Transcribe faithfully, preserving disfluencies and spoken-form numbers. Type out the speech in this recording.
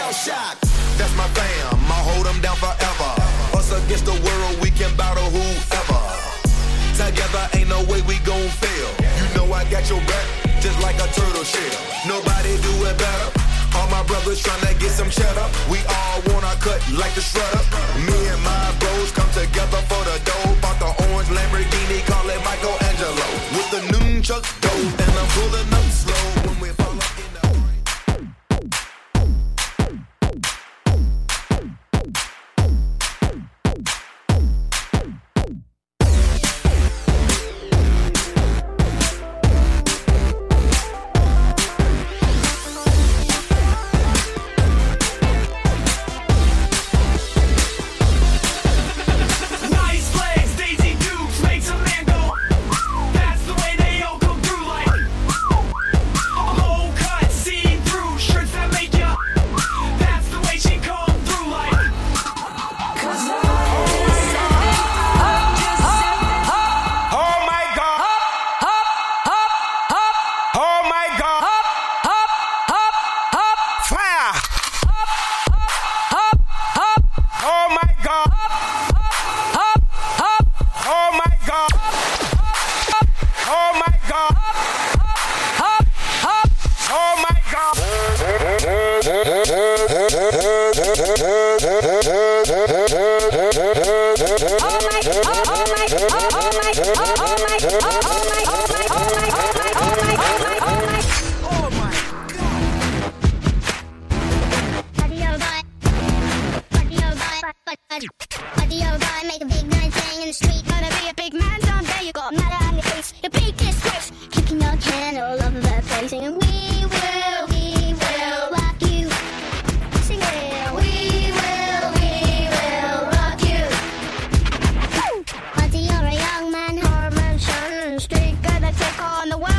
Shell Shock, that's my fam, I'll hold them down forever. Us against the world, we can battle whoever. Together ain't no way we gon' fail. You know I got your back, just like a turtle shell. Nobody do it better. All my brothers tryna get some cheddar. We all wanna cut like the shredder. Me and my bros come together for the dough. Bought the orange Lamborghini, call it Michelangelo. With the nunchucks dope, and I'm pulling up slow when we fall up in the on the way.